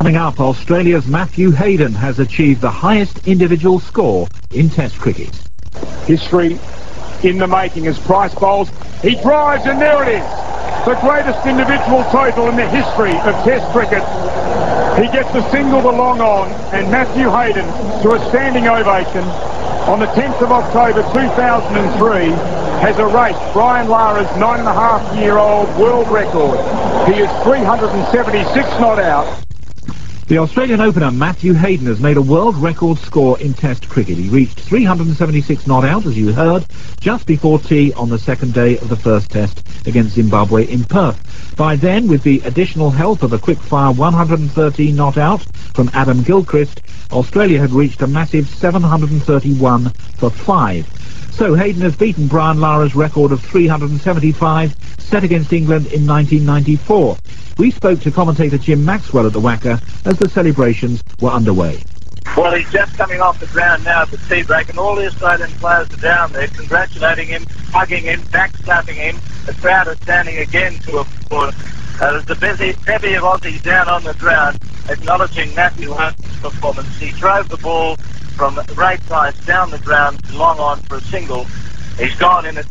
Coming up, Australia's Matthew Hayden has achieved the highest individual score in Test cricket. History in the making as Price bowls. He drives and there it is. The greatest individual total in the history of Test cricket. He gets a single to long on, and Matthew Hayden, to a standing ovation, on the 10th of October 2003, has erased Brian Lara's 9.5-year-old world record. He is 376 not out. The Australian opener Matthew Hayden has made a world record score in Test cricket. He reached 376 not out, as you heard, just before tea on the second day of the first Test against Zimbabwe in Perth. By then, with the additional help of a quick-fire 113 not out from Adam Gilchrist, Australia had reached a massive 731 for 5. So Hayden has beaten Brian Lara's record of 375 set against England in 1994. We spoke to commentator Jim Maxwell at the WACA as the celebrations were underway. Well, he's just coming off the ground now at the tea break, and all the Australian players are down there congratulating him, hugging him, backslapping him. The crowd are standing again to applaud. There's a bevy of Aussies down on the ground acknowledging Matthew Hayden's performance. He drove the ball from Ray Price down the ground to long on for a single. He's gone in at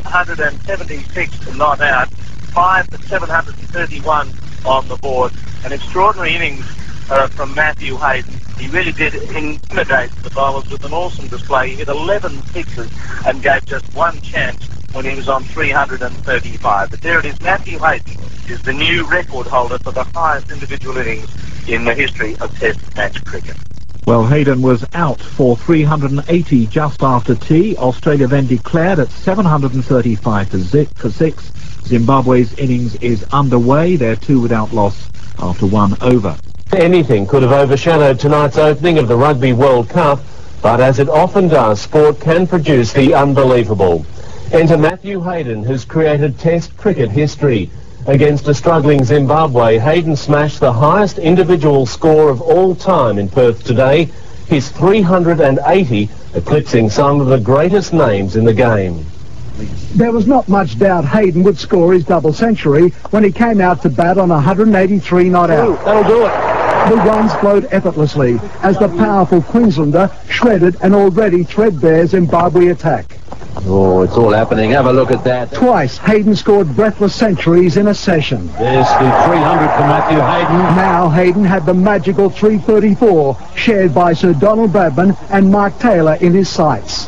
376 not out, 5 for 731 on the board. An extraordinary innings from Matthew Hayden. He really did intimidate the bowlers with an awesome display. He hit 11 sixes and gave just one chance when he was on 335. But there it is. Matthew Hayden is the new record holder for the highest individual innings in the history of Test match cricket. Well, Hayden was out for 380 just after tea. Australia then declared at 735 for 6. Zimbabwe's innings is underway. They're 2 without loss after 1 over. Anything could have overshadowed tonight's opening of the Rugby World Cup, but as it often does, sport can produce the unbelievable. Enter Matthew Hayden, who's created Test cricket history. Against a struggling Zimbabwe, Hayden smashed the highest individual score of all time in Perth today, his 380, eclipsing some of the greatest names in the game. There was not much doubt Hayden would score his double century when he came out to bat on 183 not out. That'll do it. The runs flowed effortlessly as the powerful Queenslander shredded an already threadbare Zimbabwe attack. Oh, it's all happening. Have a look at that. Twice, Hayden scored breathless centuries in a session. There's the 300 for Matthew Hayden. Now Hayden had the magical 334, shared by Sir Donald Bradman and Mark Taylor in his sights.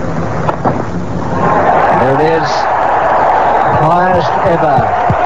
There it is. Highest ever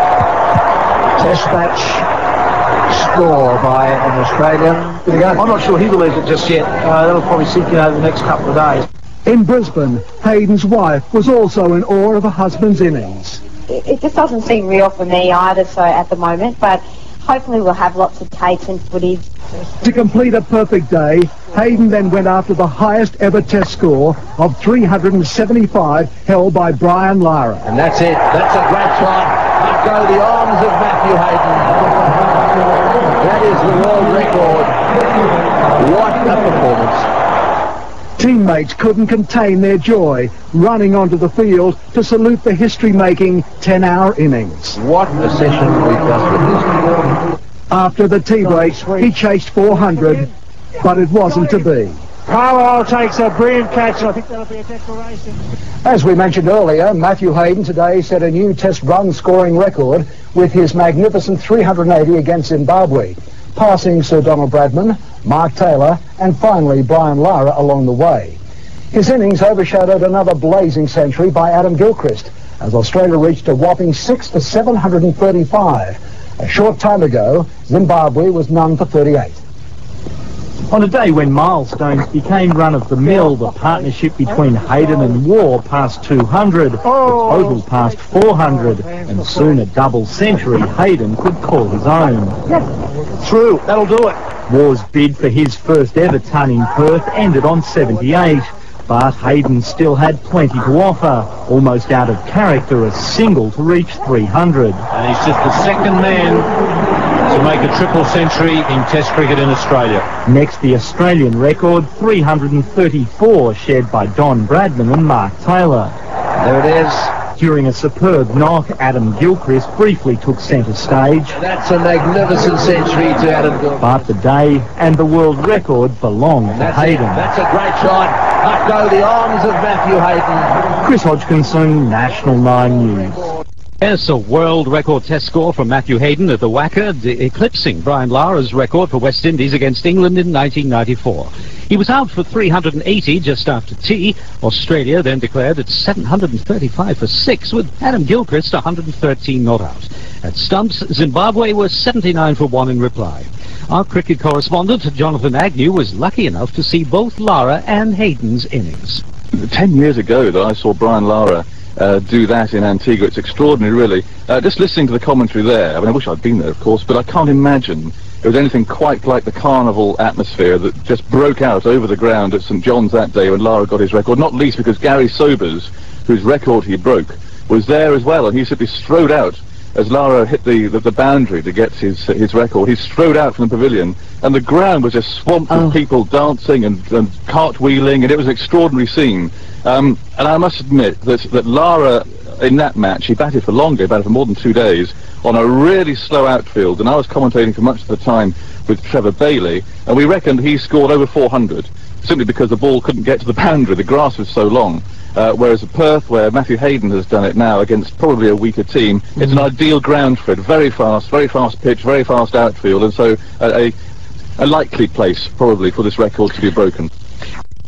Test match score by an Australian. I'm not sure he believes it just yet. That'll probably sink in over the next couple of days. In Brisbane, Hayden's wife was also in awe of her husband's innings. It just doesn't seem real for me either, so at the moment, but hopefully we'll have lots of tapes and footage. To complete a perfect day, Hayden then went after the highest ever Test score of 375 held by Brian Lara. And that's it. That's a great shot. Up go the arms of Matthew Hayden. That is the world record. What a performance. Teammates couldn't contain their joy, running onto the field to salute the history-making 10-hour innings. What a session we've just witnessed. After the tea break, he chased 400, but it wasn't to be. Carlisle takes a brilliant catch. I think that'll be a declaration. As we mentioned earlier, Matthew Hayden today set a new Test run scoring record with his magnificent 380 against Zimbabwe, passing Sir Donald Bradman, Mark Taylor and finally Brian Lara along the way. His innings overshadowed another blazing century by Adam Gilchrist as Australia reached a whopping 6 for 735. A short time ago, Zimbabwe was none for 38. On a day when milestones became run-of-the-mill, the partnership between Hayden and Waugh passed 200, the total passed 400, and soon a double century Hayden could call his own. Through, that'll do it. Waugh's bid for his first ever ton in Perth ended on 78, but Hayden still had plenty to offer, almost out of character, a single to reach 300. And he's just the second man to make a triple century in Test cricket in Australia. Next, the Australian record, 334, shared by Don Bradman and Mark Taylor. There it is. During a superb knock, Adam Gilchrist briefly took centre stage. That's a magnificent century to Adam Gilchrist. But the day and the world record belong to Hayden. That's a great shot. Up go the arms of Matthew Hayden. Chris Hodgkinson, National 9 News. Yes, a world record test score from Matthew Hayden at the WACA, eclipsing Brian Lara's record for West Indies against England in 1994. He was out for 380 just after tea. Australia then declared at 735 for 6, with Adam Gilchrist 113 not out. At stumps, Zimbabwe were 79 for 1 in reply. Our cricket correspondent, Jonathan Agnew, was lucky enough to see both Lara and Hayden's innings. 10 years ago that I saw Brian Lara do that in Antigua. It's extraordinary, really. Just listening to the commentary there, I mean, I wish I'd been there, of course, but I can't imagine it was anything quite like the carnival atmosphere that just broke out over the ground at St John's that day when Lara got his record, not least because Gary Sobers, whose record he broke, was there as well, and he simply strode out as Lara hit the boundary to get his record. He strode out from the pavilion, and the ground was just swamped with people dancing and cartwheeling, and it was an extraordinary scene. And I must admit that Lara, in that match, he batted for longer, he batted for more than 2 days, on a really slow outfield, and I was commentating for much of the time with Trevor Bailey, and we reckoned he scored over 400, simply because the ball couldn't get to the boundary, the grass was so long. Whereas at Perth, where Matthew Hayden has done it now against probably a weaker team, it's an ideal ground for it. Very fast pitch, very fast outfield, and so a likely place probably for this record to be broken.